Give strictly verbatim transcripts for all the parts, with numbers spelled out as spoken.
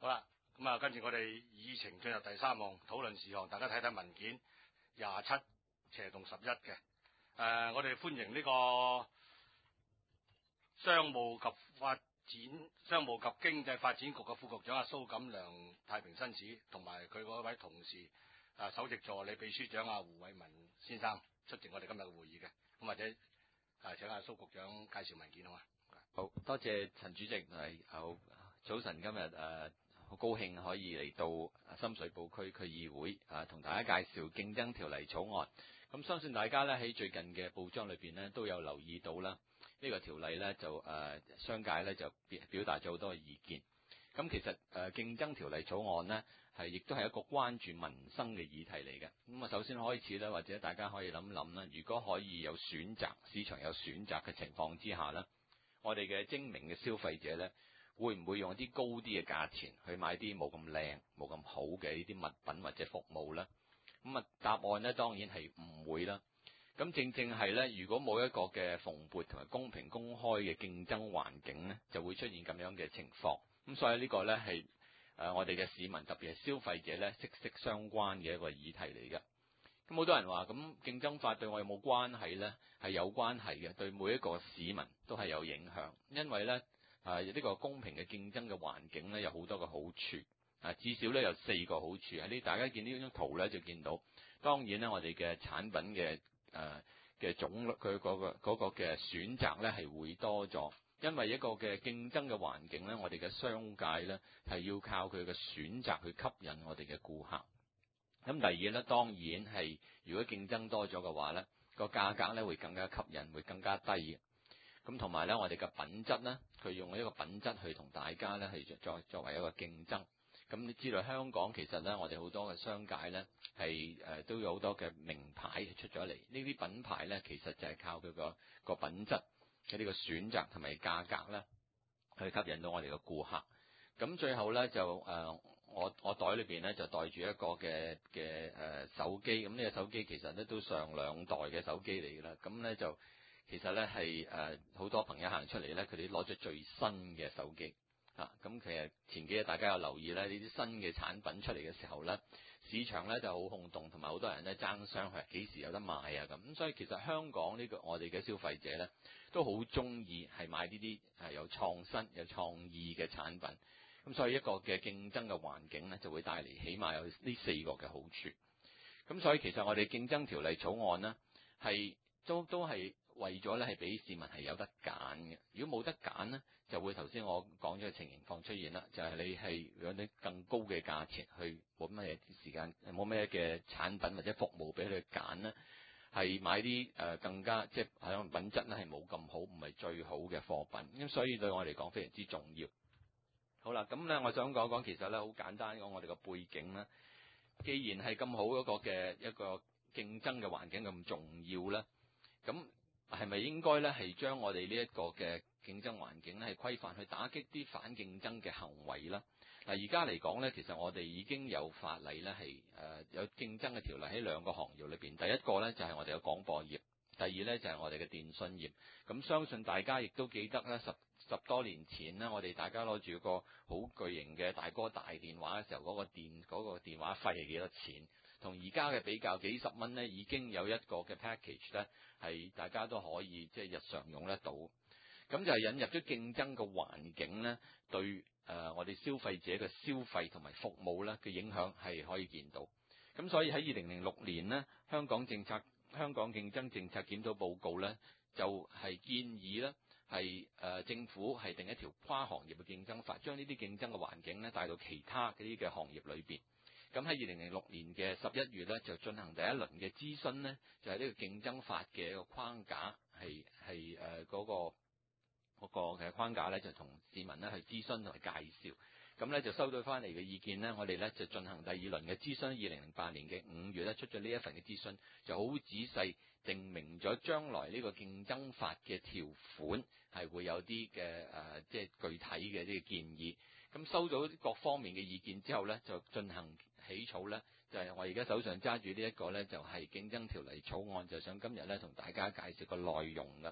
好啦，咁啊，跟住我哋議程進入第三項討論事項，大家睇睇文件廿七斜洞十一嘅。誒、呃，我哋歡迎呢個商務及發展、商務及經濟發展局嘅副局長阿蘇錦良太平紳士，同埋佢嗰位同事啊，首席助理秘書長阿胡偉文先生出席我哋今日嘅會議嘅。咁或者啊，請阿蘇局長介紹文件好嘛？ 好多謝陳主席，係好早晨，今日誒好高興可以嚟到深水埗區區議會啊，同大家介紹競爭條例草案。咁相信大家咧喺最近嘅報章裏邊咧都有留意到啦，呢個條例咧就誒商界咧就表表達咗好多嘅意見。咁其實誒競爭條例草案呢，係亦都係一個關注民生嘅議題嚟嘅。咁啊，首先開始咧，或者大家可以諗諗啦，如果可以有選擇，市場有選擇嘅情況之下呢，我哋嘅精明嘅消費者呢，會唔會用啲高啲嘅價錢去買啲冇咁靚、冇咁好嘅呢啲物品或者服務呢？咁啊，答案呢當然係唔會啦。咁正正係呢，如果冇一個嘅蓬勃同埋公平公開嘅競爭環境呢，就會出現咁樣嘅情況。咁所以呢個呢係誒我哋嘅市民，特別係消費者呢，息息相關嘅一個議題嚟嘅。咁好多人話，咁競爭法對我有冇關係呢？係有關係嘅，對每一個市民都係有影響。因為呢，啊呢個公平嘅競爭嘅環境呢，有好多嘅好處。啊，至少呢有四個好處。喺呢大家見呢張圖呢，就見到，當然呢，我哋嘅產品嘅誒嘅種類，佢嗰個嗰個嘅選擇呢係會多咗。因為一個嘅競爭嘅環境呢，我哋嘅商界呢係要靠佢嘅選擇去吸引我哋嘅顧客。咁第二呢，當然係如果競爭多咗嘅話呢，個價格呢會更加吸引，會更加低嘅。咁同埋呢，我哋嘅品質呢，佢用一個品質去同大家呢係作作為一個競爭。咁你知道香港其實呢，我哋好多嘅商界呢係誒都有好多嘅名牌出咗嚟。呢啲品牌呢，其實就係靠佢個個品質嘅呢個選擇同埋價格呢，去吸引到我哋嘅顧客。咁最後呢，就誒、呃、我我袋裏邊呢，就袋住一個嘅嘅誒手機。咁呢個手機其實呢都上兩代嘅手機嚟㗎啦。咁呢就其實呢係誒好多朋友行出嚟呢，佢哋攞咗最新嘅手機啊。咁其實前幾日大家有留意呢，呢啲新嘅產品出嚟嘅時候呢，市場呢就好轟動，同埋好多人呢爭相係幾時有得買啊咁。咁所以其實香港呢個我哋嘅消費者呢，都好中意係買呢啲係有創新有創意嘅產品。咁所以一個嘅競爭嘅環境呢，就會帶嚟起碼有呢四個嘅好處。咁所以其實我哋競爭條例草案呢，係都都係為咗呢係俾市民係有得揀嘅。如果冇得揀呢，就會頭先我講咗嘅情況出現啦，就係、是、你係有啲更高嘅價錢去冇乜嘢時間，冇咩嘅產品或者服務俾佢揀呢，係買啲誒更加即係可能品質呢係冇咁好，唔係最好嘅貨品。咁所以對我嚟講非常之重要。好啦，咁咧我想講講，其實咧好簡單講我哋個背景咧。既然係咁好一個嘅一個競爭嘅環境咁重要咧，咁係咪應該咧係將我哋呢一個嘅競爭環境咧係規範去打擊啲反競爭嘅行為啦？嗱，而家嚟講咧，其實我哋已經有法例咧係誒有競爭嘅條例喺兩個行業裏邊。第一個咧就係我哋嘅廣播業。第二呢，就係我哋嘅電信業。咁相信大家亦都記得呢，十十多年前呢，我哋大家攞住個好巨型嘅大哥大電話嘅時候，嗰個電嗰個電話費係幾多錢？同而家嘅比較，幾十蚊呢已經有一個嘅 package 呢，係大家都可以即係日常用得到。咁就係引入咗競爭嘅環境呢，對誒我哋消費者嘅消費同埋服務呢嘅影響係可以見到。咁所以喺二零零六年呢，香港政策香港競爭政策檢討報告呢，就係、是、建議呢係誒政府係定一條跨行業嘅競爭法，將呢啲競爭嘅環境呢帶到其他嗰啲嘅行業裏邊。咁喺二零零六年嘅十一月呢，就進行第一輪嘅諮詢呢，就係、是、呢個競爭法嘅一個框架，係係誒嗰個。嗰個嘅框架咧，就同市民咧去諮詢同埋介紹，咁咧就收到翻嚟嘅意見呢，我哋咧就進行第二輪嘅諮詢。二零零八年嘅五月咧出咗呢一份嘅諮詢，就好仔細定明咗將來呢個競爭法嘅條款係會有啲嘅誒，即係具體嘅呢個建議。咁收到各方面嘅意見之後呢，就進行起草呢，就係、是、我而家手上揸住呢一個呢，就係競爭條例草案，就想今日呢同大家介紹個內容㗎。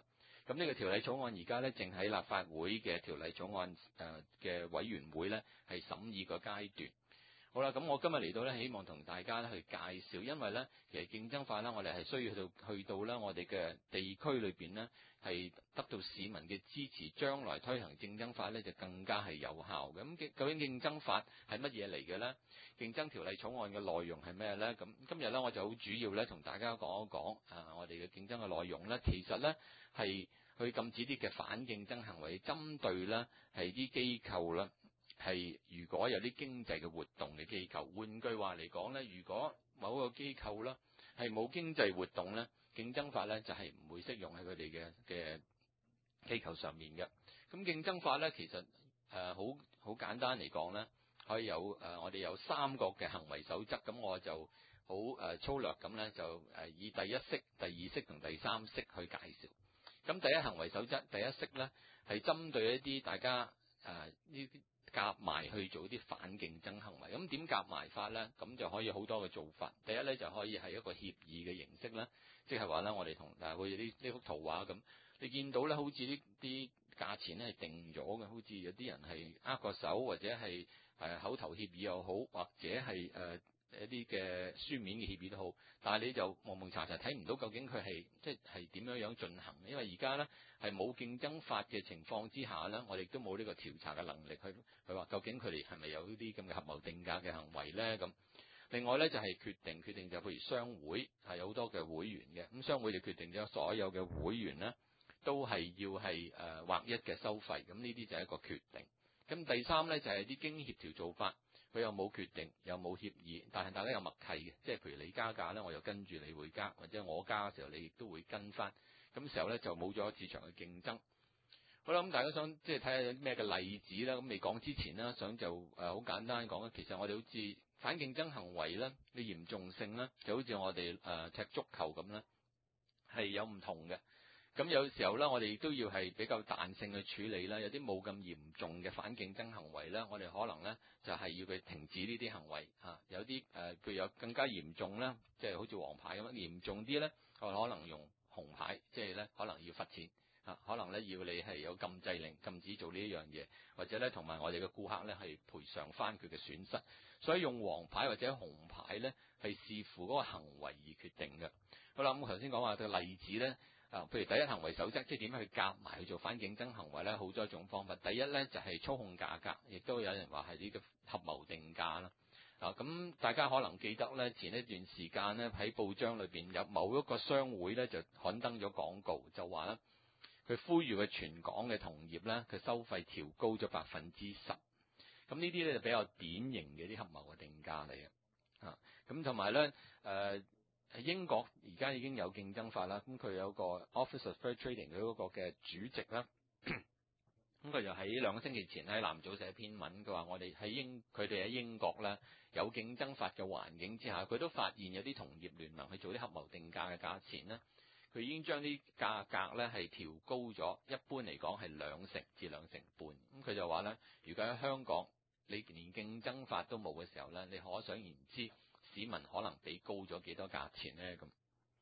咁呢個條例草案而家咧正喺立法會嘅條例草案誒嘅委員會咧係審議個階段。好啦，咁我今日嚟到咧，希望同大家咧去介紹，因為咧其實競爭法咧，我哋係需要去到去到咧我哋嘅地區裏邊呢，係得到市民嘅支持，將來推行競爭法咧就更加係有效嘅。咁究竟競爭法係乜嘢嚟嘅呢？競爭條例草案嘅內容係咩呢？咁今日咧我就好主要咧同大家講一講啊，我哋嘅競爭嘅內容咧，其實咧係去禁止啲嘅反競爭行為，針對咧係啲機構啦。係如果有啲經濟嘅活動嘅機構，換句話嚟講呢，如果某個機構呢係冇經濟活動呢，競爭法呢就係唔會適用喺佢哋嘅嘅機構上面嘅。咁競爭法呢，其實誒好好簡單嚟講呢，可以有誒、呃、我哋有三個嘅行為守則，咁我就好誒、呃、粗略咁呢，就誒以第一式、第二式同第三式去介紹。咁第一行為守則第一式呢，係針對一啲大家誒呢啲。夾埋去做啲反競爭行為，咁點夾埋法呢？咁就可以好多嘅做法。第一呢，就可以係一個協議嘅形式啦，即係話呢，我哋同誒好似呢呢幅圖畫咁，你見到呢，好似呢啲價錢呢係定咗嘅，好似有啲人係握個手，或者係誒口頭協議又好，或者係誒。呃一啲嘅書面嘅協議都好，但係你就蒙蒙查查睇唔到究竟佢係即係點樣樣進行，因為而家呢係冇競爭法嘅情況之下呢，我哋都冇呢個調查嘅能力去去話究竟佢哋係咪有呢啲咁嘅合謀定價嘅行為呢？咁另外呢，就係決定決定就譬如商會係有好多嘅會員嘅，咁商會就決定咗所有嘅會員呢都係要係誒劃一嘅收費，咁呢啲就係一個決定。咁第三呢，就係啲經協調做法。佢又冇決定，又冇協議，但係大家有默契嘅，即係譬如你加價呢，我又跟住你會加，或者我加嘅時候你亦都會跟翻，咁時候呢，就冇咗市場嘅競爭。好啦，咁大家想即係睇下有咩嘅例子啦。咁未講之前呢，想就誒好簡單講，其實我哋好似反競爭行為呢嘅嚴重性呢，就好似我哋誒踢足球咁呢，係有唔同嘅。咁有時候呢，我哋亦都要係比較彈性去處理啦。有啲冇咁嚴重嘅反競爭行為呢，我哋可能呢就係要佢停止呢啲行為嚇。有啲誒，譬如有更加嚴重啦，即係好似黃牌咁樣嚴重啲呢，我可能用紅牌，即係呢可能要罰錢嚇，可能呢要你係有禁制令，禁止做呢一樣嘢，或者呢同埋我哋嘅顧客呢係賠償翻佢嘅損失。所以用黃牌或者紅牌呢，係視乎嗰個行為而決定嘅。好啦，咁我頭先講話嘅例子呢。啊，譬如第一行為守則，即係點樣去夾埋去做反競爭行為呢？好多種方法。第一呢，就係操控價格，亦都有人話係呢個合謀定價啦。啊，咁大家可能記得呢，前一段時間呢，喺報章裏邊有某一個商會呢，就刊登咗廣告，就話呢，佢呼籲佢全港嘅同業呢，佢收費調高咗百分之十。咁呢啲呢，就比較典型嘅啲合謀嘅定價嚟嘅。啊，咁同埋呢。誒、呃。喺英國而家已經有競爭法啦，咁佢有個 Office of Fair Trading 佢嗰個嘅主席啦，咁佢就喺兩個星期前喺南早寫篇文，佢話我哋喺英佢哋喺英國咧有競爭法嘅環境之下，佢都發現有啲同業聯盟去做啲合謀定價嘅價錢咧，佢已經將啲價格咧係調高咗，一般嚟講係兩成至兩成半。咁佢就話咧，如果喺香港你連競爭法都冇嘅時候咧，你可想而知。市民可能俾高咗幾多價錢呢？咁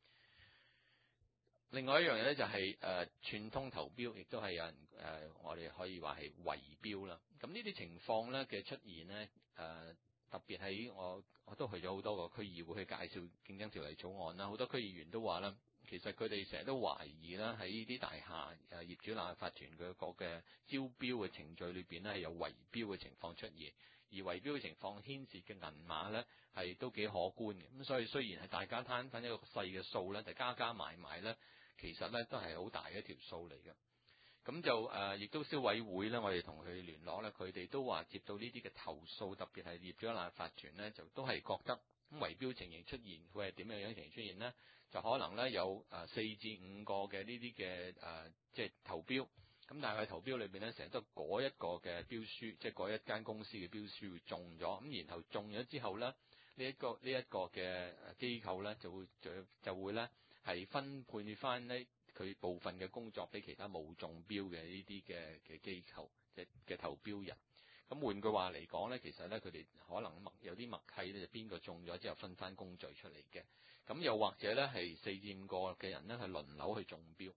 另外一樣嘢咧就係、是、誒、呃、串通投標，亦都係有人誒、呃、我哋可以話係圍標啦。咁呢啲情況咧嘅出現呢，誒、呃、特別喺我我都去咗好多個區議會去介紹競爭條例草案啦，好多區議員都話啦，其實佢哋成日都懷疑啦，喺呢啲大廈誒業主立案法團嘅個嘅招標嘅程序裏邊呢，係有圍標嘅情況出現。而圍標嘅情況牽涉嘅銀碼呢係都幾可觀嘅，咁所以雖然係大家攤分一個細嘅數呢，就加加埋埋呢，其實呢都係好大嘅一條數嚟嘅。咁就誒，亦、呃、都消委會呢，我哋同佢聯絡呢，佢哋都話接到呢啲嘅投訴，特別係業主立案法團呢，就都係覺得咁圍標情形出現，佢係點樣樣情形出現呢？就可能呢有誒四至五個嘅呢啲嘅誒，即係投標。咁但係投標裏邊咧，成日都嗰一個嘅標書，即係嗰一間公司嘅標書會中咗，咁然後中咗之後咧，呢、這、一個呢一、這個嘅機構咧就會就就會咧係分配翻呢佢部分嘅工作俾其他冇中標嘅呢啲嘅嘅機構，即係嘅投標人。咁換句話嚟講咧，其實咧佢哋可能默有啲默契咧，就邊個中咗之後分翻工序出嚟嘅。咁又或者咧係四至五個嘅人咧係輪流去中標。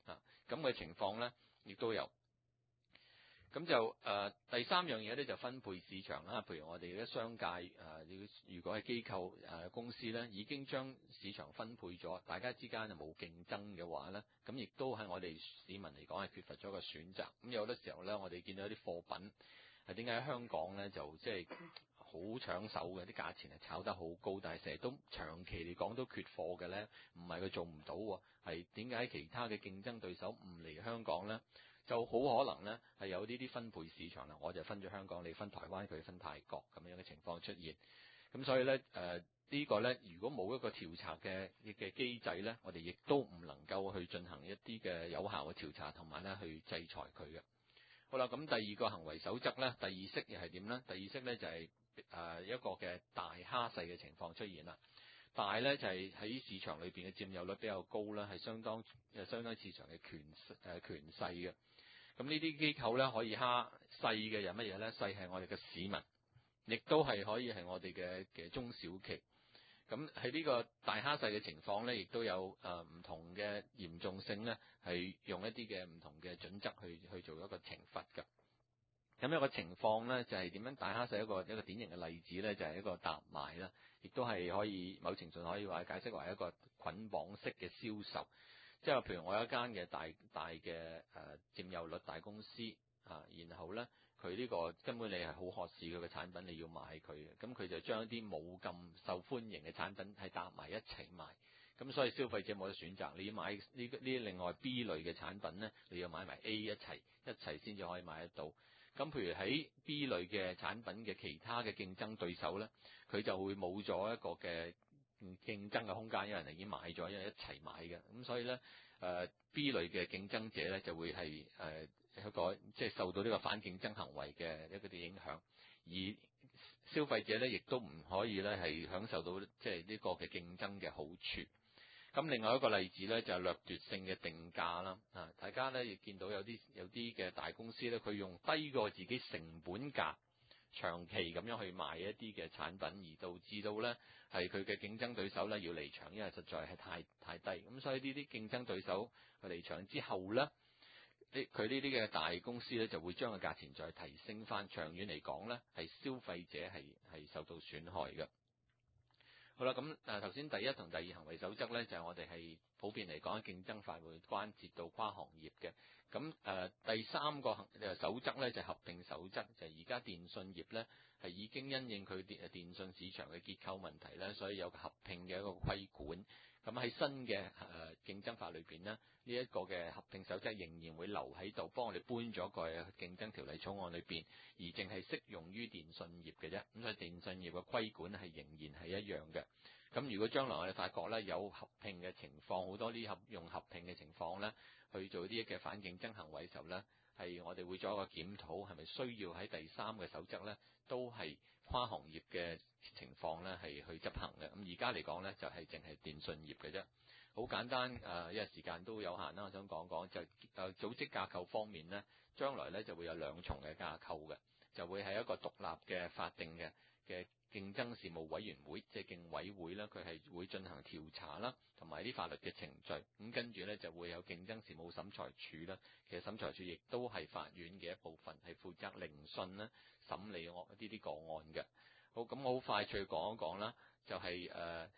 啊，咁嘅情況咧亦都有。咁就誒、呃、第三樣嘢咧就分配市場啦，譬如我哋嘅商界誒、呃，如果係機構誒、呃、公司咧，已經將市場分配咗，大家之間就冇競爭嘅話咧，咁亦都係我哋市民嚟講係缺乏咗個選擇。咁有好多時候咧，我哋見到有啲貨品係點解喺香港咧就即係好搶手嘅，啲價錢係炒得好高，但係成日都長期嚟講都缺貨嘅咧，唔係佢做唔到喎，係點解其他嘅競爭對手唔嚟香港咧？就好可能呢係有呢啲分配市場啦，我就分咗香港，你分台灣，佢分泰國咁樣嘅情況出現。咁所以呢，誒、呃、呢、呢個呢，如果冇一個調查嘅嘅機制呢，我哋亦都唔能夠去進行一啲嘅有效嘅調查，同埋呢去制裁佢嘅。好啦，咁第二個行為守則呢，第二式又係點呢？第二式呢，就係、是、誒、呃、一個嘅大蝦細嘅情況出現啦。大呢，就係、是、喺市場裏邊嘅佔有率比較高啦，係相當誒相當市場嘅權誒、呃、權勢嘅。咁呢啲機構咧可以蝦細嘅人乜嘢咧？細係我哋嘅市民，亦都係可以係我哋嘅嘅中小企。咁喺呢個大蝦細嘅情況咧，亦都有誒唔、呃、同嘅嚴重性咧，係用一啲嘅唔同嘅準則去去做一個懲罰㗎。咁一個情況咧就係、是、點樣大蝦細一個一個典型嘅例子咧，就係、是、一個搭賣啦，亦都係可以某程度可以話解釋為一個捆綁式嘅銷售。即係譬如我有一間嘅大大嘅誒、呃、佔有率大公司啊，然後咧佢呢個根本你係好渴視佢嘅產品，你要買佢嘅，咁佢就將一啲冇咁受歡迎嘅產品係搭埋一齊賣，咁所以消費者冇得選擇，你要買呢呢另外 B 類嘅產品咧，你要買埋 A 一齊一齊先至可以買得到。咁譬如喺 B 類嘅產品嘅其他嘅競爭對手咧，佢就會冇咗一個嘅競爭嘅空間，因為人哋已經買咗，因為一齊買嘅，咁所以咧，誒、呃、B 類嘅競爭者咧就會係誒、呃、一個即係受到呢個反競爭行為嘅一個啲影響，而消費者咧亦都唔可以咧係享受到即係呢個嘅競爭嘅好處。咁另外一個例子咧就係掠奪性嘅定價啦，啊，大家咧亦見到有啲有啲嘅大公司咧，佢用低過自己成本價，長期咁樣去賣一啲嘅產品，而導致到呢係佢嘅競爭對手呢要離場，因為實在係太太低。咁所以呢啲競爭對手去離場之後呢，呢佢呢啲嘅大公司呢就會將個價錢再提升翻。長遠嚟講呢，係消費者係係受到損害嘅。好啦，咁誒頭先第一同第二行為守則呢，就係、是、我哋係普遍嚟講競爭法會關節到跨行業嘅。咁誒、呃、第三個行誒守則呢，就係、合併守則，就係而家電信業呢，係已經因應佢電電信市場嘅結構問題呢，所以有個合併嘅一個規管。咁喺新嘅誒、呃、競爭法裏邊呢，呢、這、一個嘅合併守則仍然會留喺度，幫我哋搬咗個競爭條例草案裏邊，而淨係適用於電信業嘅啫。咁所以電信業嘅規管係仍然係一樣嘅。咁如果將來我哋發覺呢，有合併嘅情況，好多啲合用合併嘅情況呢，去做啲嘅反競爭行為嘅時候呢，係我哋會做一個檢討，係咪需要喺第三個守則呢都係跨行業嘅情況呢係去執行嘅。咁而家嚟講呢，就係淨係電信業嘅啫。好簡單誒，因為時間都有限啦，我想講講就誒組織架構方面呢，將來呢就會有兩重嘅架構嘅，就會係一個獨立嘅法定嘅嘅競爭事務委員會，即係競委會啦，佢係會進行調查啦，同埋啲法律嘅程序。咁跟住呢就會有競爭事務審裁處啦。其實審裁處亦都係法院嘅一部分，係負責聆訊啦、審理我呢啲個案嘅。好，咁我好快脆講一講啦，就係、是、誒。呃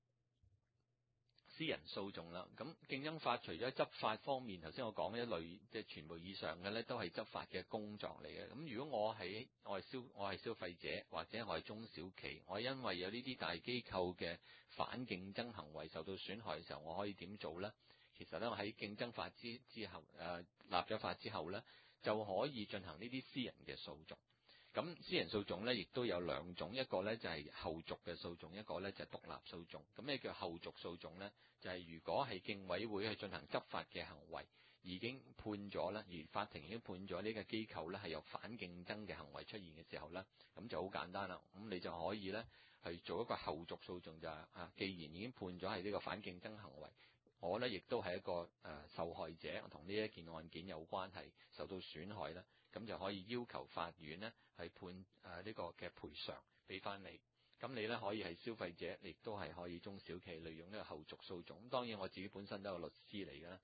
私人訴訟啦，咁競爭法除咗執法方面，頭先我講一類即係全部以上嘅呢，都係執法嘅工作嚟嘅。咁如果我係我係消我係消費者，或者我係中小企，我因為有呢啲大機構嘅反競爭行為受到損害嘅時候，我可以點做呢？其實呢，我喺競爭法之之後誒、呃、立咗法之後呢，就可以進行呢啲私人嘅訴訟。咁私人訴訟咧，亦都有兩種，一個咧就係後續嘅訴訟，一個咧就係獨立訴訟。咁咩叫後續訴訟咧？就係如果係競委會去進行執法嘅行為，已經判咗啦，而法庭已經判咗呢個機構咧係有反競爭嘅行為出現嘅時候咧，咁就好簡單啦。咁你就可以咧係做一個後續訴訟，就係啊，既然已經判咗係呢個反競爭行為，我咧亦都係一個誒、呃、受害者，同呢一件案件有關係，受到損害啦，咁就可以要求法院呢係判誒呢、呃這個嘅賠償俾翻你。咁你呢可以係消費者，亦都係可以中小企利用呢個後續訴訟。咁當然我自己本身都係律師嚟㗎啦，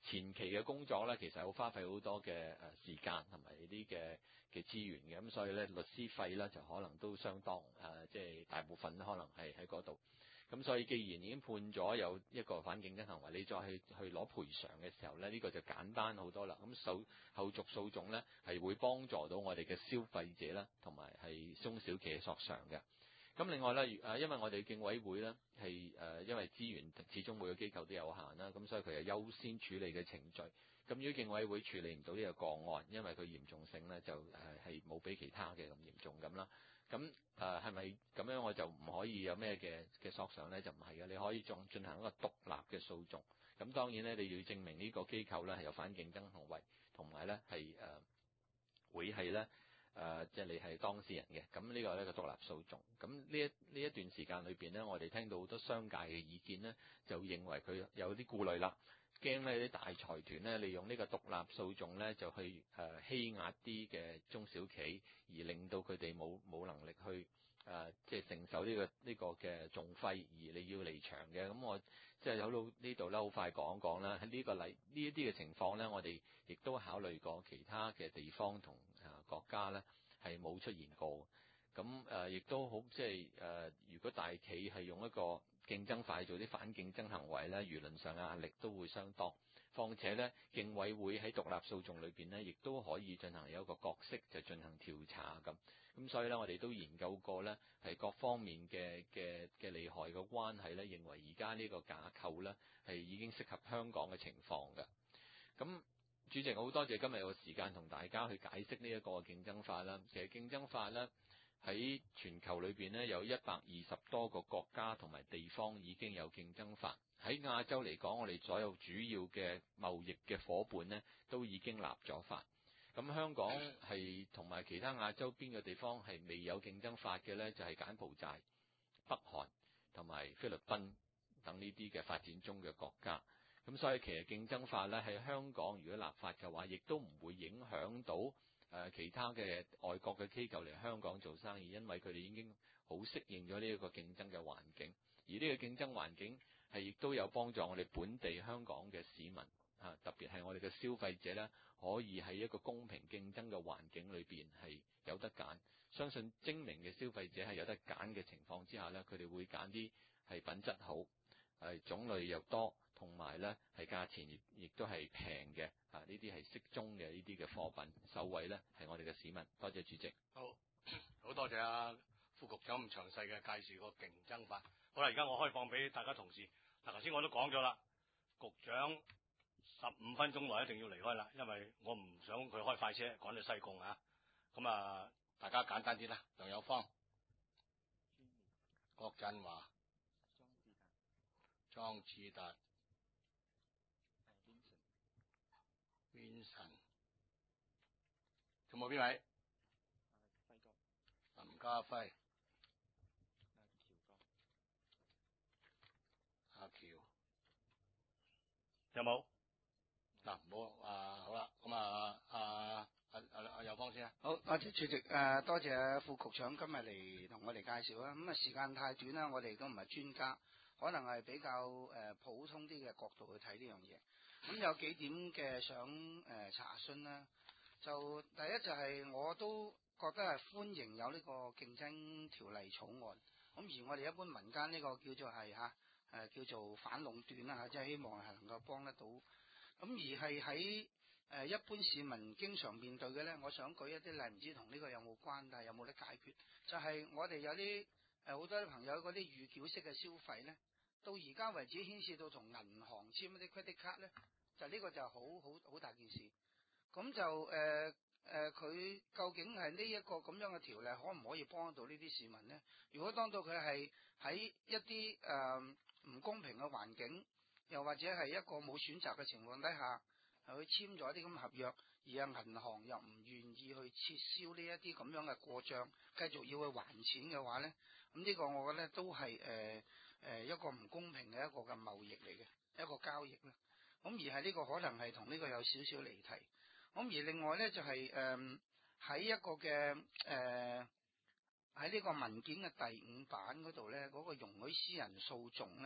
前期嘅工作咧，其實好花費好多嘅誒時間同埋呢啲嘅嘅資源嘅，咁所以咧律師費咧就可能都相當誒，即、呃、係、就是、大部分可能係喺嗰度。咁所以既然已經判咗有一個反競爭行為，你再去去攞賠償嘅時候咧，呢、呢個就簡單好多啦。咁手後續訴訟咧係會幫助到我哋嘅消費者啦，同埋係中小企嘅索償嘅。咁另外咧，誒因為我哋競委會咧係誒因為資源始終每個機構都有限啦，咁所以佢有優先處理嘅程序。咁如果競委會處理唔到呢個個案，因為佢嚴重性咧就誒係冇比其他嘅咁嚴重咁啦。咁誒係咪咁樣我就唔可以有咩嘅嘅索償咧？就唔係嘅，你可以仲進行一個獨立嘅訴訟。咁當然咧，你要證明呢個機構咧係有反競爭行為，同埋咧係誒會係咧誒即係你係當事人嘅。咁呢個係一個獨立訴訟。咁呢一呢一段時間裏邊咧，我哋聽到好多商界嘅意見咧，就認為佢有啲顧慮啦。驚咧啲大財團咧利用呢個獨立訴訟咧就去誒欺壓啲嘅中小企，而令到佢哋冇冇能力去誒即係承受呢個呢個嘅訟費，而你要離場嘅。咁我即係好到呢度咧，好快講一講啦。喺呢個例呢一啲嘅情況咧，我哋亦都考慮過其他嘅地方同誒國家咧係冇出現過。咁誒亦都好即係誒，如果大企係用一個競爭法做啲反競爭行為咧，輿論上嘅壓力都會相當。況且咧，競委會喺獨立訴訟裏邊咧，亦都可以進行有一個角色，就進行調查咁。咁所以咧，我哋都研究過咧，係各方面嘅嘅嘅利害嘅關係咧，認為而家呢個架構咧係已經適合香港嘅情況嘅。咁主席，好多謝今日有個時間同大家去解釋呢一個競爭法啦。其實競爭法咧，喺全球裏邊咧有一百二十多個國家同埋地方已經有競爭法。喺亞洲嚟講，我哋所有主要嘅貿易嘅夥伴咧都已經立咗法。咁香港係同埋其他亞洲邊個地方係未有競爭法嘅咧？就係柬埔寨、北韓同埋菲律賓等呢啲嘅發展中嘅國家。咁所以其實競爭法咧喺香港如果立法嘅話，亦都唔會影響到誒其他嘅外國嘅機構嚟香港做生意，因為佢哋已經好適應咗呢一個競爭嘅環境。而呢個競爭環境係亦都有幫助我哋本地香港嘅市民啊，特別係我哋嘅消費者咧，可以喺一個公平競爭嘅環境裏邊係有得揀。相信精明嘅消費者係有得揀嘅情況之下咧，佢哋會揀啲係品質好、係種類又多，同埋咧係價錢亦亦都係平嘅啊！呢啲係適中嘅呢啲嘅貨品，受惠咧係我哋嘅市民。多謝主席。 好，好多謝阿副局長咁詳細嘅介紹個競爭法。好啦，而家我開放俾大家同事。嗱，頭先我都講咗啦，局長十五分鐘內一定要離開啦，因為我唔想佢開快車趕去西貢啊。咁啊，大家簡單啲啦。梁有芳、郭振華、莊志達、Vincent， 仲有冇邊位？輝哥、林家輝、阿喬，有冇？嗱，唔好啊，好啦，咁啊，阿阿阿阿有芳先啊。 好，多謝主席，誒、呃，多謝副局長今日嚟同我哋介紹啦。咁啊，時間太短啦，我哋都唔係專家，可能係比較誒、呃、普通啲嘅角度去睇呢樣嘢。咁有幾點嘅想誒、呃、查詢啦。就第一就係我都覺得係歡迎有呢個競爭條例草案。咁而我哋一般民間呢個叫做係嚇誒叫做反壟斷啦嚇，即係希望係能夠幫得到。咁而係喺誒一般市民經常面對嘅咧，我想舉一啲例，唔知同呢個有冇關，但係有冇得解決？就係、是、我哋有啲誒好多啲朋友嗰啲預繳式嘅消費咧，到而家為止牽涉到同銀行簽一啲 credit card 咧，就呢個就好好好大件事。咁就誒誒，佢、呃、究竟係呢一個咁樣嘅條例，可唔可以幫到呢啲市民咧？如果當到佢係喺一啲誒唔公平嘅環境，又或者係一個冇選擇嘅情況底下，係去簽咗啲咁嘅合約，而係銀行又唔願意去撤銷呢一啲咁樣嘅過帳，繼續要去還錢嘅話咧，咁呢個我覺得都係誒誒一個唔公平嘅一個嘅貿易嚟嘅一個交易啦。咁而係呢個可能係同呢個有少少離題。咁而另外咧就係誒喺一個嘅誒喺呢個文件嘅第五版嗰度咧，嗰、那個容許私人訴訟咧。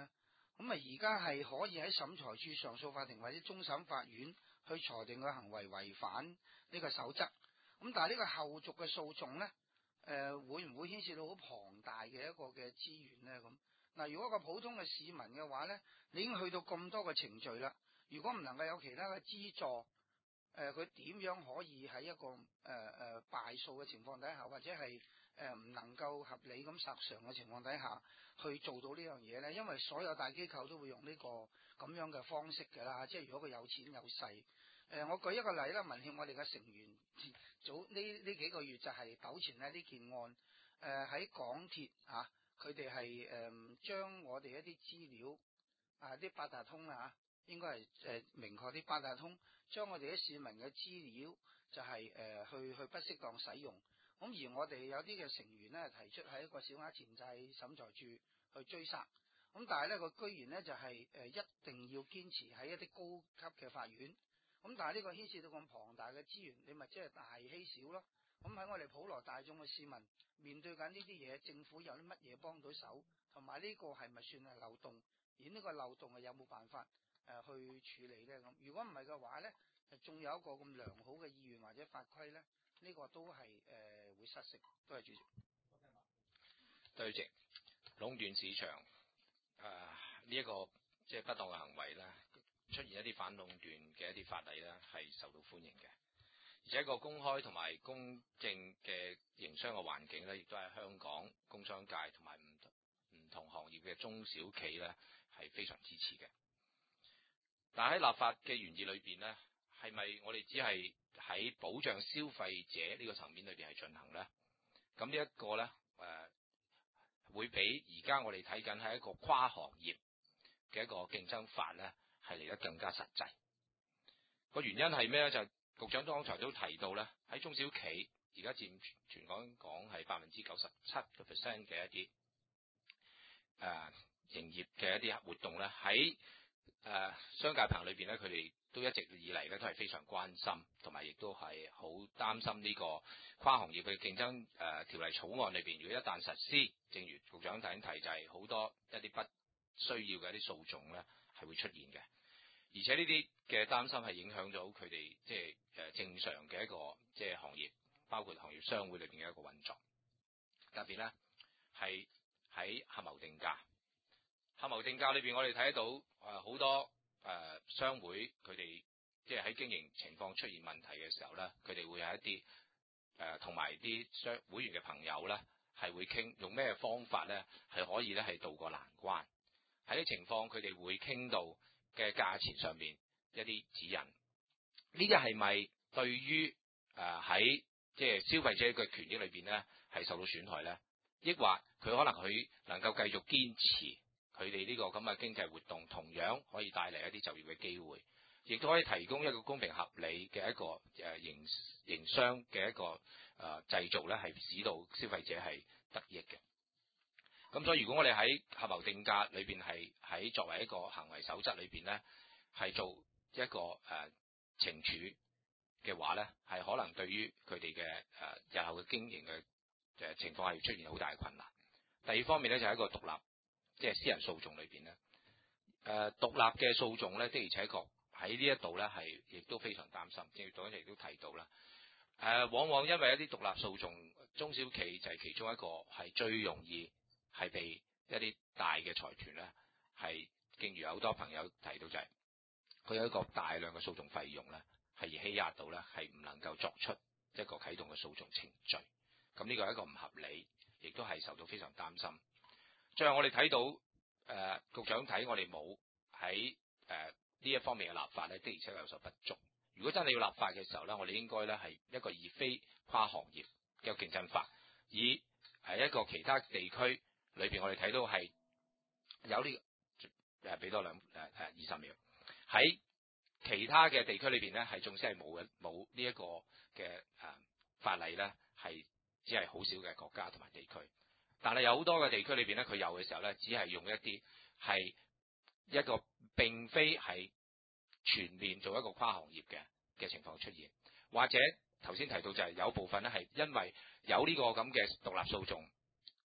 咁啊而家係可以喺審裁處、上訴法庭或者終審法院去裁定佢行為違反呢個守則。咁但係呢個後續嘅訴訟咧，誒、呃、會唔會牽涉到好龐大嘅一個嘅資源咧？咁嗱，如果個普通嘅市民嘅話咧，你已經去到咁多嘅程序啦，如果唔能夠有其他嘅資助，誒佢點樣可以喺一個誒誒、呃、敗訴嘅情況底下，或者係誒唔能夠合理咁索償嘅情況底下去做到呢樣嘢咧？因為所有大機構都會用呢個咁樣嘅方式㗎啦，即係如果佢有錢有勢。誒、呃，我舉一個例啦，民協我哋嘅成員早呢呢幾個月就係糾纏咧呢件案，誒、呃、喺港鐵啊，佢哋係誒將我哋一啲資料啊，啲八達通啊，應該係誒、呃、明確啲八達通，將我哋啲市民嘅資料就係、是、誒、呃、去去不適當使用，咁而我哋有啲嘅成員咧提出喺一個小額錢債審裁處去追殺，咁但係咧佢居然咧就係、是、誒、呃、一定要堅持喺一啲高級嘅法院。咁但係呢個牽涉到咁龐大嘅資源，你咪即係大欺小咯。咁喺我哋普羅大眾嘅市民面對緊呢啲嘢，政府有啲乜嘢幫到手，同埋呢個係咪算係漏洞？而呢個漏洞係有冇辦法誒、呃、去處理咧？咁如果唔係嘅話咧，仲有一個咁良好嘅意願或者法規咧，呢、呢個都係誒、呃、會失色。多謝主席。 對席壟斷市場誒呢一個即係不當嘅行為咧。出現一啲反壟斷嘅一啲法例咧，係受到歡迎嘅，而且一個公開同埋公正嘅營商嘅環境咧，亦都係香港工商界同埋唔唔同行業嘅中小企咧係非常支持嘅。但喺立法嘅原意裏邊咧，係咪我哋只係喺保障消費者呢個層面裏邊係進行咧？咁呢一個咧誒，會比而家我哋睇緊係一個跨行業嘅一個競爭法咧，係嚟得更加實際。個原因係咩咧？就係、局長剛才都提到咧，喺中小企而家佔全港講係百分之九十七個 percent 嘅一啲誒、呃、營業嘅一啲活動咧，喺誒、呃、商界朋友裏邊咧，佢哋都一直以嚟咧都係非常關心，同埋亦都係好擔心呢個跨行業嘅競爭誒、呃、條例草案裏邊，如果一旦實施，正如局長頭先提，就係、是、好多一啲不需要嘅一啲訴訟咧係會出現嘅。而且呢啲嘅擔心係影響到佢哋即係誒正常嘅一個即係行業，包括行業商會裏邊嘅一個運作。特別咧係喺合謀定價，合謀定價裏邊我哋睇得到誒好多誒商會佢哋即係喺經營情況出現問題嘅時候咧，佢哋會有一啲誒同埋啲商會員嘅朋友咧係會傾用咩方法咧係可以咧係渡過難關。喺啲情況佢哋會傾到嘅價錢上面一啲指引，呢啲係咪對於誒喺即係消費者嘅權益裏邊咧係受到損害咧？抑或佢可能佢能夠繼續堅持佢哋呢個咁嘅經濟活動，同樣可以帶嚟一啲就業嘅機會，亦都可以提供一個公平合理嘅一個誒營營商嘅一個誒、呃、製造咧，係使到消費者係得益嘅。咁所以如果我哋喺合謀定價裏邊係喺作為一個行為守則裏邊咧，係做一個誒、呃、懲處嘅話咧，係可能對於佢哋嘅誒日後嘅經營嘅誒情況係出現好大嘅困難。第二方面咧就係、是、一個獨立即係、就是、私人訴訟裏邊咧，誒、呃、獨立嘅訴訟咧的而且確喺呢一度咧係亦都非常擔心，正如剛才亦都提到啦。誒、呃、往往因為一啲獨立訴訟，中小企就係其中一個係最容易係被一啲大嘅財團咧，係正如好多朋友提到就係、是、佢有一個大量嘅訴訟費用咧，係而欺壓到咧，係唔能夠作出一個啟動嘅訴訟程序。咁呢個係一個唔合理，亦都係受到非常擔心。最後我哋睇到誒、呃、局長睇我哋冇喺誒呢一方面嘅立法咧，的而且確有所不足。如果真係要立法嘅時候咧，我哋應該咧係一個以非跨行業嘅競爭法，以係一個其他地區裏邊我哋睇到係有呢誒俾多兩誒誒二十秒喺其他嘅地區裏邊咧，係總之係冇嘅冇呢一個嘅誒、呃、法例咧，係只係好少嘅國家同埋地區。但係有好多嘅地區裏邊咧，佢有嘅時候咧，只係用一啲係一個並非係全面做一個跨行業嘅嘅情況出現，或者頭先提到就係有部分咧係因為有呢個咁嘅獨立訴訟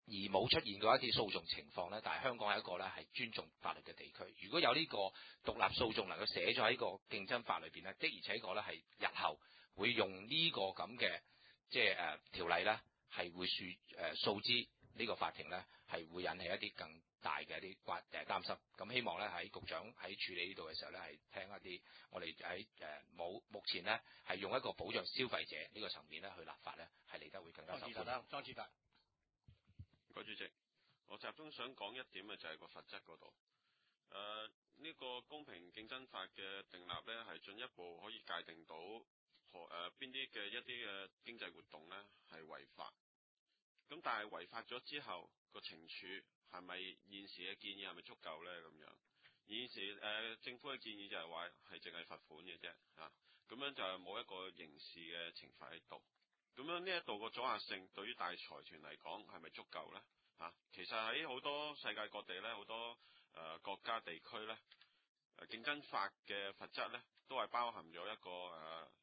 而冇出現過一啲訴訟情況咧，但係香港係一個咧係尊重法律嘅地區。如果有呢個獨立訴訟能夠寫咗喺個競爭法裏邊咧，的而且確咧係日後會用呢個咁嘅即係誒條例咧，係會訴誒訴之呢個法庭咧，係會引起一啲更大嘅一啲關誒擔心。咁希望咧喺局長喺處理呢度嘅時候咧，係聽一啲我哋喺誒冇目前咧係用一個保障消費者呢個層面咧去立法咧，係嚟得會更加受歡迎。 莊志達。 各位主席，我集中想講一點嘅就係個罰則嗰度。誒、呃，呢、這個公平競爭法嘅訂立咧，係進一步可以界定到何誒邊啲嘅一啲嘅經濟活動咧係違法。咁但係違法咗之後，個懲處係咪現時嘅建議係咪足夠咧？咁樣現時誒、呃、政府嘅建議就係話係淨係罰款嘅啫，啊，咁樣就係冇一個刑事嘅懲罰喺度。咁樣呢一度個阻嚇性對於大財團嚟講係咪足夠呢？啊，其實喺好多世界各地咧，好多誒、呃、國家地區咧，誒競爭法嘅罰則咧，都係包含咗一個誒誒誒誒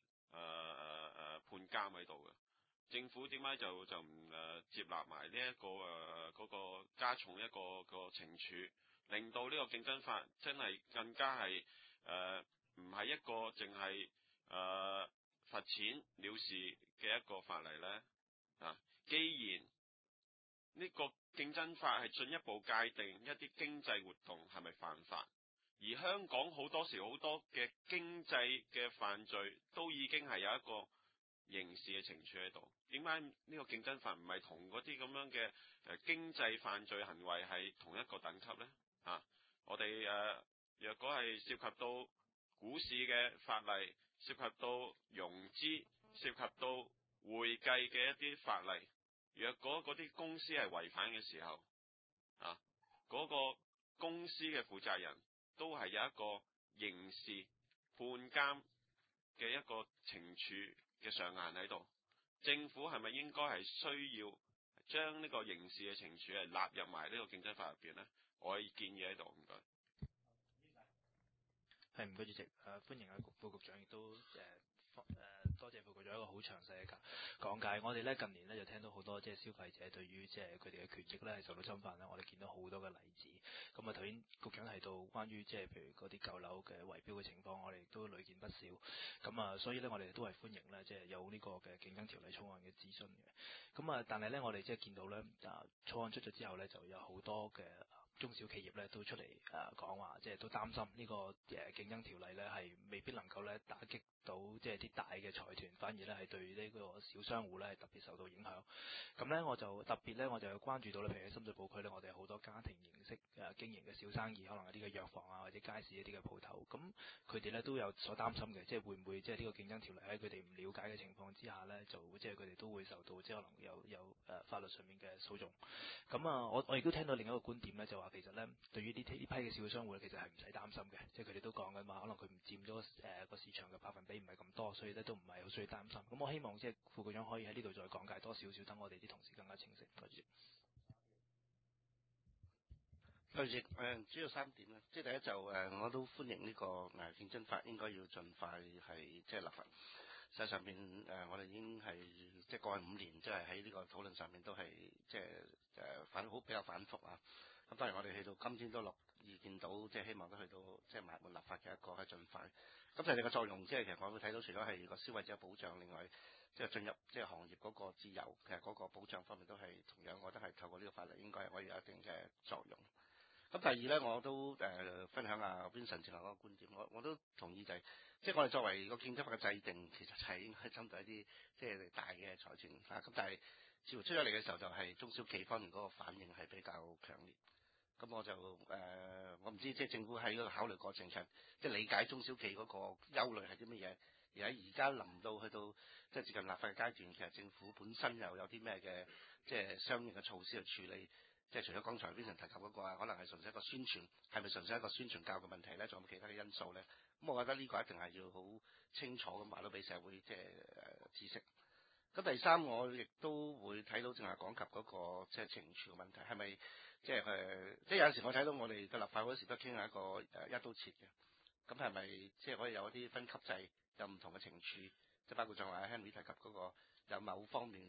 判監喺度嘅。政府點解就就唔誒接納埋呢一個誒嗰、呃那個加重一個個懲處，令到呢個競爭法真係更加係誒唔係一個淨係誒罰錢了事嘅一個法例呢？啊，既然呢個競爭法係進一步界定一啲經濟活動係咪犯法，而香港好多時好多嘅經濟嘅犯罪都已經係有一個刑事嘅懲處喺度，點解呢個競爭法唔係同嗰啲咁樣嘅誒經濟犯罪行為係同一個等級呢？啊，我哋誒、呃、若果係涉及到股市嘅法例，涉及到融資，涉及到會計嘅一啲法例，若果嗰啲公司係違反嘅時候，啊，嗰、那個公司嘅負責人都係有一個刑事判監嘅一個懲處嘅上限喺度，政府係咪應該係需要將呢個刑事嘅懲處係納入埋呢個競爭法入邊呢？我嘅建議喺度，唔該。 係唔該主席，誒、呃、歡迎啊副局長，亦都誒誒、呃呃、多謝副局長一個好詳細嘅講解。我哋咧近年咧就聽到好多即係消費者對於即係佢哋嘅權益咧係受到侵犯咧，我哋見到好多嘅例子。咁啊頭先局長提到關於即係譬如嗰啲舊樓嘅圍標嘅情況，我哋亦都屢見不少。咁啊，所以咧我哋都係歡迎咧即係有呢個嘅競爭條例草案嘅諮詢嘅。咁啊，但係咧我哋即係見到咧啊草案出咗之後咧，就有好多嘅中小企業咧都出嚟誒講話，即係都擔心呢個誒競爭條例咧係未必能夠咧打擊到即係啲大嘅財團，反而咧係對呢個小商戶咧係特別受到影響。咁咧我就特別咧我就關注到咧，譬如喺深水埗區咧，我哋好多家庭形式誒經營嘅小生意，可能有啲嘅藥房啊或者街市一啲嘅鋪頭，咁佢哋咧都有所擔心嘅，即係會唔會即係呢個競爭條例喺佢哋唔了解嘅情況之下咧，就即係佢哋都會受到即係可能有有誒法律上面嘅訴訟。咁啊，我我亦都聽到另一個觀點咧，就話其實咧，對於呢呢批嘅小商戶咧，其實係唔使擔心嘅，即係佢哋都講緊話，可能佢唔佔咗誒個市場嘅百分比唔係咁多，所以咧都唔係好需要擔心。咁我希望即係副局長可以喺呢度再講解多少少，等我哋啲同事更加清晰。多謝。 主席，誒主要三點咧，即係第一就誒，我都歡迎呢個誒競爭法應該要盡快係即係立法。實際上邊誒，我哋已經係即係過去五年，即係喺呢個討論上面都係即係誒反好比較反覆啊。咁當然我哋去到今天都樂意見到，即係希望都去到即係埋門立法嘅一個係盡快。咁其實個作用，即係其實我會睇到，除咗係個消費者保障，另外即係進入即係行業嗰個自由，其實嗰個保障方面都係同樣，我覺得係透過呢個法例應該係可以有一定嘅作用。咁第二咧，我都誒、呃、分享下 Vincent 正話嗰個觀點，我我都同意就係、是，即係我哋作為個競爭法嘅制定，其實係應該針對一啲即係大嘅財團啊。咁但係似乎出咗嚟嘅時候，就係中小企方面嗰個反應係比較強烈。咁我就誒、呃，我唔知即係政府喺嗰個考慮過程上，即係理解中小企嗰個憂慮係啲乜嘢，而喺而家臨到去到即係接近立法嘅階段，其實政府本身又有啲咩嘅即係相應嘅措施去處理。即係除咗剛才 Vincent 提及嗰個啊，可能係純粹一個宣傳，係咪純粹一個宣傳教育嘅問題咧？仲有冇其他嘅因素咧？咁我覺得呢個一定係要好清楚咁話到俾社會即係誒知識。咁第三，我亦都會睇到正係講及嗰個即係懲處嘅問題，係咪即係誒？即係有陣時我睇到我哋嘅立法嗰時都傾下一個誒一刀切嘅。咁係咪即係可以有一啲分級制，有唔同嘅懲處？即係包括像話 Henry 提及嗰個有某方面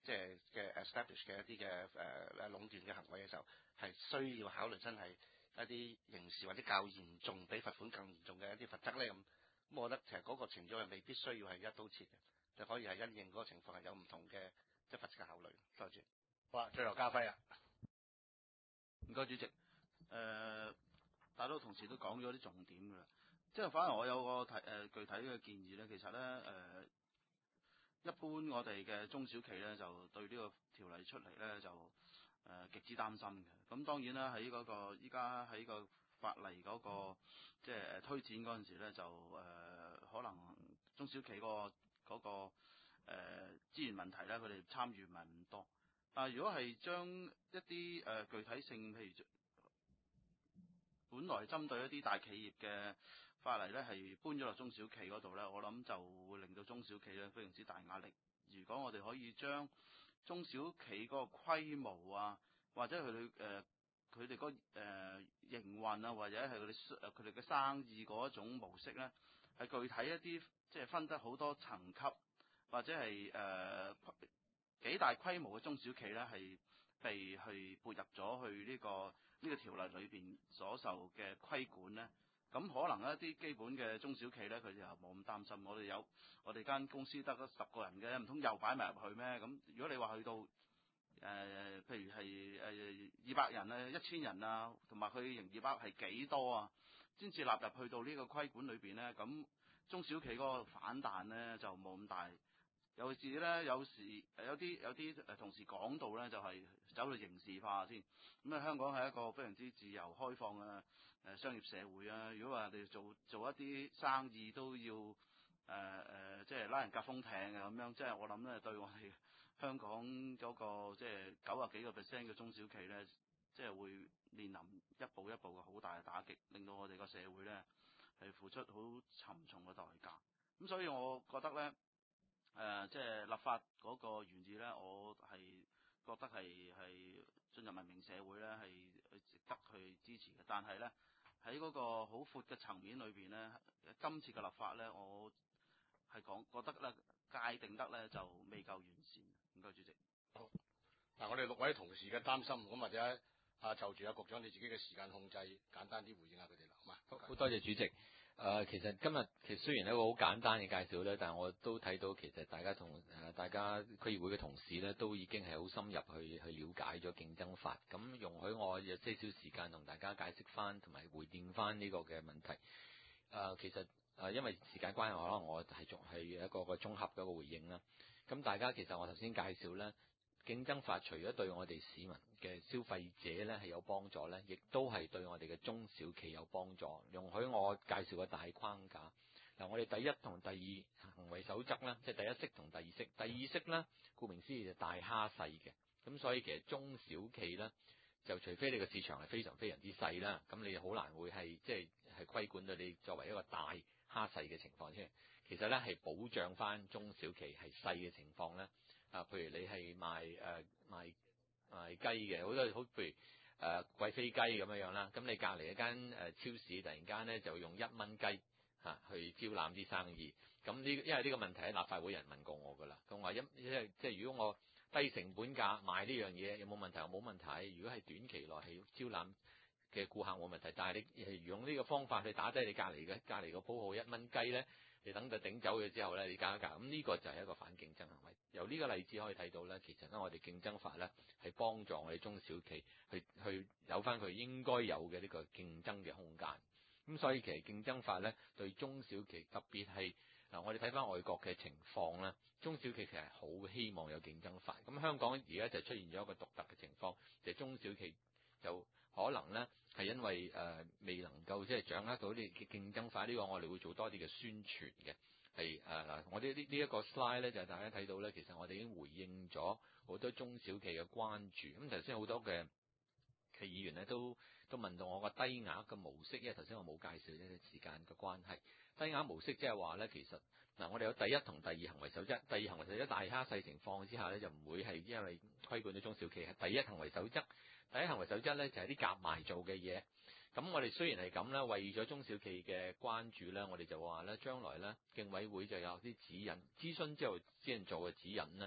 即係嘅 establish 嘅一啲嘅誒誒壟斷嘅行為嘅時候，係需要考慮真係一啲刑事或者較嚴重、比罰款更嚴重嘅一啲罰則咧咁。咁我覺得其實嗰個程序係未必需要係一刀切嘅，就可以係因應嗰個情況係有唔同嘅即係罰則嘅考慮。多謝。 好啊，最後家輝啊， 唔該主席。誒、呃，大多同事都講咗啲重點㗎啦，即係反而我有個提誒、呃、具體嘅建議咧，其實咧誒、呃，一般我哋嘅中小企咧就對呢個條例出嚟咧就誒、呃、極之擔心嘅。咁當然啦，喺嗰、那個依家喺個法例嗰、那個即係誒推展嗰陣時咧，就誒、呃、可能中小企、那個嗰、那個誒、呃、資源問題咧，佢哋參與唔係咁多。但係如果係將一啲誒、呃、具體性，譬如本來針對一啲大企業嘅法例咧，係搬咗落中小企嗰度咧，我諗就會令到中小企咧非常之大壓力。如果我哋可以將中小企嗰個規模啊，或者佢哋誒佢哋嗰誒營運啊，或者係佢哋誒佢哋嘅生意嗰一種模式咧，係具體一啲，即係分得好多層級，或者係誒。呃幾大規模嘅中小企咧，係被去撥入咗去呢、這個呢、這個條例裏邊所受嘅規管咧。咁可能一啲基本嘅中小企咧，佢哋又冇咁擔心。我哋有我哋間公司得嗰十個人嘅，唔通又擺埋入去咩？咁如果你話去到誒、呃，譬如係誒二百人啊、一千人啊，同埋佢營業額係幾多啊，先至納入去到呢個規管裏邊咧，咁中小企嗰個反彈咧就冇咁大。尤其是咧，有時有啲有啲誒同事講到咧，就係、是、走到刑事化先。咁啊，香港係一個非常之自由開放嘅誒商業社會啊。如果話我哋做做一啲生意都要誒誒、呃，即係拉人夾風艇嘅咁樣，即係我諗咧，對我哋香港嗰、那個即係九啊幾個 percent 嘅中小企咧，即係會面臨一步一步嘅好大嘅打擊，令到我哋個社會咧係付出好沉重嘅代價。咁所以我覺得咧。誒、呃，即係立法嗰個原意咧，我係覺得係係進入文明社會咧，係值得去支持嘅。但係咧，喺嗰個好闊嘅層面裏邊咧，今次嘅立法咧，我係講覺得咧界定得咧就未夠完善。唔該，主席。 好，嗱，我哋六位同事嘅擔心，咁或者啊就住阿局長你自己嘅時間控制，簡單啲回應下佢哋啦，好嘛？ 好，好多謝主席。誒、呃，其實今日其實雖然係一個好簡單嘅介紹咧，但係我都睇到其實大家同誒、呃、大家區議會嘅同事咧，都已經係好深入去去了解咗競爭法。咁容許我有些少時間同大家解釋翻同埋回應翻呢個嘅問題。誒、呃，其實誒、呃、因為時間關係，可能我係仲係一個個綜合嘅一個回應啦。咁大家其實我頭先介紹咧，競爭法除咗對我哋市民嘅消費者咧係有幫助咧，亦都係對我哋嘅中小企有幫助。容許我介紹個大框架。嗱，我哋第一同第二行為守則咧，即係第一式同第二式。第二式咧，顧名思義就大蝦細嘅。咁所以其實中小企咧，就除非你個市場係非常非常之細啦，咁你好難會係即係係規管到你作為一個大蝦細嘅情況先。其實咧係保障翻中小企係細嘅情況咧。啊，譬如你係賣誒、呃、賣賣雞嘅，好多好譬如誒、呃、貴妃雞咁樣樣啦，咁你隔離一間誒超市突然間咧就用一蚊雞嚇去招攬啲生意，咁呢因為呢個問題喺立法會人問過我㗎啦，咁話一即係即係如果我低成本價賣呢樣嘢有冇問題？冇問題，如果係短期內係招攬嘅顧客冇問題，但係你係用呢個方法去打低你隔離嘅隔離個鋪號一蚊雞咧。你等佢頂走咗之後咧，你加一價，咁呢個就係一個反競爭行為。由呢個例子可以睇到咧，其實咧我哋競爭法咧係幫助我哋中小企去去有翻佢應該有嘅呢個競爭嘅空間。咁所以其實競爭法咧對中小企特別係嗱，我哋睇翻外國嘅情況咧，中小企其實係好希望有競爭法。咁香港而家就出現咗一個獨特嘅情況，就係、中小企就可能咧係因為誒、呃、未能夠即係掌握到啲嘅競爭法，呢、這個我哋會做多啲嘅宣傳嘅。係誒嗱，我哋呢呢一個 slide 咧就係、大家睇到咧，其實我哋已經回應咗好多中小企嘅關注。咁頭先好多嘅嘅議員咧都都問到我個低額嘅模式，因為頭先我冇介紹呢時間嘅關係。低額模式即係話咧，其實嗱我哋有第一同第二行為守則，第二行為守則大蝦細情況之下咧，就唔會係因為規管咗中小企，係第一行為守則。第一行為守則咧就係啲夾埋做嘅嘢。咁我哋雖然係咁啦，為咗中小企嘅關注咧，我哋就話咧將來咧競委會就有啲指引，諮詢之後先做嘅指引咧，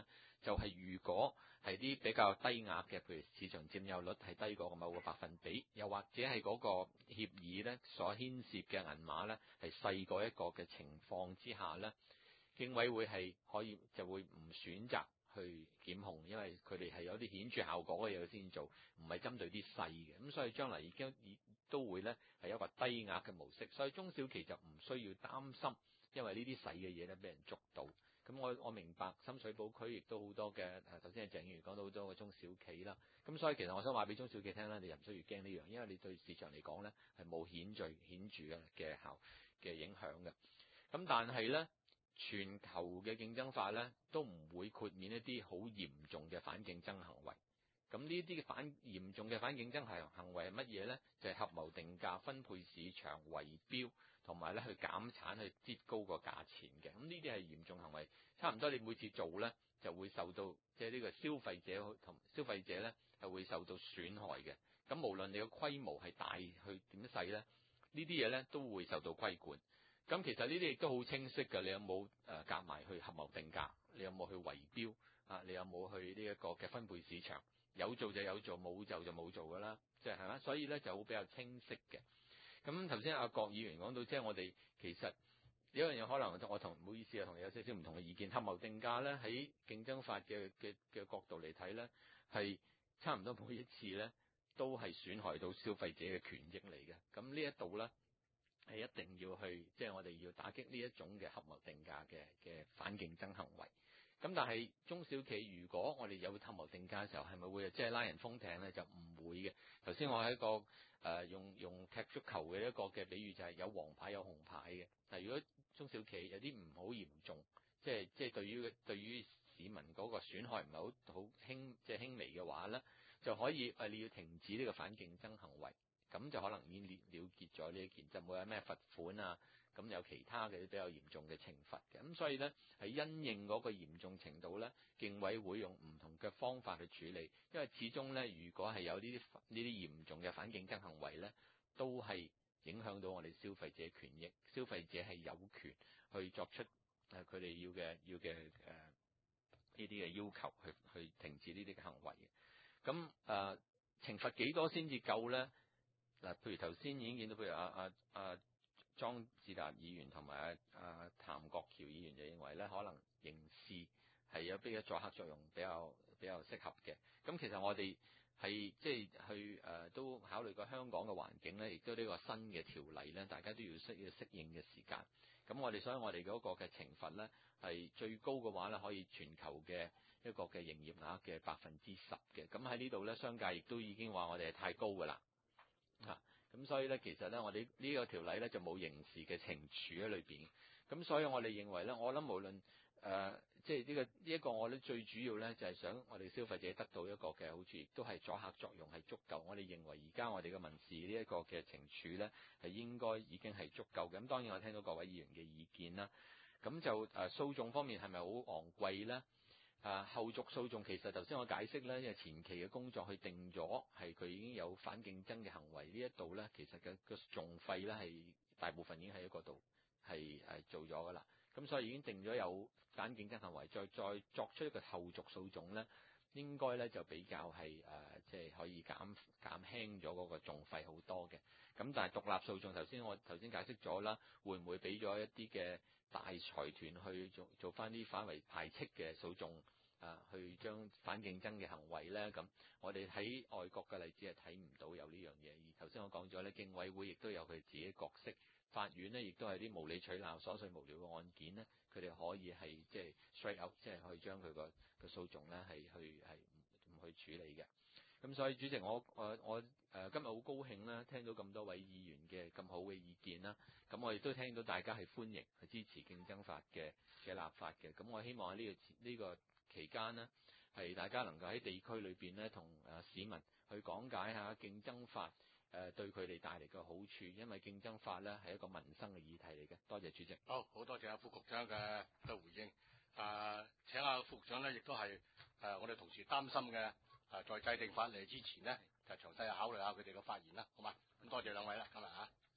就係、是、如果係啲比較低額嘅，譬如市場佔有率係低過某個百分比，又或者係嗰個協議咧所牽涉嘅銀碼咧係細過一個嘅情況之下咧，競委會係可以就會唔選擇去檢控，因為佢哋係有啲顯著效果嘅嘢先做，唔係針對啲細嘅。咁所以將來已經已都會咧係一個低額嘅模式，所以中小企就唔需要擔心，因為呢啲細嘅嘢咧俾人捉到。咁我我明白深水埗區亦都好多嘅誒，頭先係鄭議員講到好多嘅中小企啦。咁所以其實我想話俾中小企聽咧，你又唔需要驚呢樣，因為你對市場嚟講咧係冇顯著顯著嘅嘅效嘅影響嘅。咁但係咧，全球嘅競爭法咧都唔會豁免一啲好嚴重嘅反競爭行為。咁呢啲嘅反嚴重嘅反競爭行行為係乜嘢咧？就係、是、合謀定價、分配市場、圍標，同埋咧去減產、去擠高個價錢嘅。咁呢啲係嚴重行為，差唔多你每次做咧就會受到即係呢個消費者同消費者咧係會受到損害嘅。咁無論你個規模係大去點細咧，呢啲嘢咧都會受到規管。咁其實呢啲亦都好清晰嘅，你有冇誒夾埋去合謀定價？你有冇去圍標？啊，你有冇去呢一個嘅分配市場？有做就有做，冇做就冇做噶啦，即係係嘛，所以咧就好比較清晰嘅。咁頭先阿郭議員講到，即係我哋其實有一樣嘢可能我同唔好意思啊，同你有少少唔同嘅意見。合謀定價咧喺競爭法嘅嘅嘅角度嚟睇咧，係差唔多每一次咧都係損害到消費者嘅權益嚟嘅。咁呢一度咧係一定要去，即係我哋要打擊呢一種嘅合謀定價嘅嘅反競爭行為。咁但係中小企如果我哋有合謀定價嘅時候，係咪會即係拉人封艇咧？就唔會嘅。頭先我喺一個誒、呃、用用踢足球嘅一個嘅比喻，就係有黃牌有紅牌嘅。但係如果中小企有啲唔好嚴重，即係即係對於對於市民嗰個損害唔係好好輕即係輕微嘅話咧，就可以誒你要停止呢個反競爭行為，咁就可能已經了結咗呢一件，就冇有咩罰款啊。咁有其他嘅比較嚴重嘅懲罰嘅，咁所以咧係因應嗰個嚴重程度咧，競委會用唔同嘅方法去處理，因為始終咧，如果係有呢啲呢啲嚴重嘅反競爭行為咧，都係影響到我哋消費者權益，消費者係有權去作出誒佢哋要嘅要嘅誒呢啲嘅要求，去去停止呢啲嘅行為嘅。咁誒、呃、懲罰幾多先至夠咧？嗱，譬如頭先已經見到，譬如阿阿阿莊志達議員同埋阿阿譚國僑議員就認為咧，可能刑事係有比較阻嚇作用，比較比較適合嘅。咁其實我哋係即係去誒、呃、都考慮過香港嘅環境咧，亦都呢個新嘅條例咧，大家都要適要適應嘅時間。咁我哋所以我哋嗰個嘅懲罰咧係最高嘅話咧，可以全球嘅一個嘅營業額嘅百分之十嘅。咁喺呢度咧，商界亦都已經話我哋係太高㗎啦，嚇。咁所以咧，其實咧，我哋呢個條例咧就冇刑事嘅懲處喺裏邊。咁所以我哋認為咧，我諗無論誒、呃，即係呢個呢一個，我哋最主要咧就係想我哋消費者得到一個嘅好處，亦都係阻嚇作用係足夠。我哋認為而家我哋嘅民事呢一個嘅懲處咧係應該已經係足夠嘅。咁當然我聽到各位議員嘅意見啦。咁就誒、呃、訴訟方面係咪好昂貴咧？啊，後續訴訟其實頭先我解釋咧，因為前期嘅工作去定咗係佢已經有反競爭嘅行為，呢一度咧其實嘅個訟費咧係大部分已經喺嗰度係係做咗噶啦，咁所以已經定咗有反競爭行為，再再作出一個後續訴訟咧，應該咧就比較係誒即係可以減減輕咗嗰個訟費好多嘅。咁但係獨立訴訟頭先我頭先解釋咗啦，會唔會俾咗一啲嘅大財團去做做翻啲反為排斥嘅訴訟？啊，去將反競爭嘅行為咧，咁我哋喺外國嘅例子係睇唔到有呢樣嘢。而頭先我講咗咧，競委會亦都有佢自己角色，法院呢亦都係啲無理取鬧、瑣碎無聊嘅案件呢，佢哋可以係即係 straight out，即係可以將佢個個訴訟咧係去係唔去處理嘅。咁所以主席，我我我誒、呃、今日好高興啦，聽到咁多位議員嘅咁好嘅意見啦。咁我亦都聽到大家係歡迎去支持競爭法嘅嘅立法嘅。咁我希望喺呢個呢個期間呢，係大家能夠喺地區裏邊呢，同誒市民去講解下競爭法誒對佢哋帶嚟嘅好處，因為競爭法呢係一個民生嘅議題嚟嘅。多謝主席。 好，好多謝阿副局長嘅嘅回應。誒，請阿副局長呢，亦都係誒我哋同時擔心嘅誒，在制定法例之前呢，就詳細考慮下佢哋嘅發言啦，好嘛？咁多謝兩位啦，今日嚇。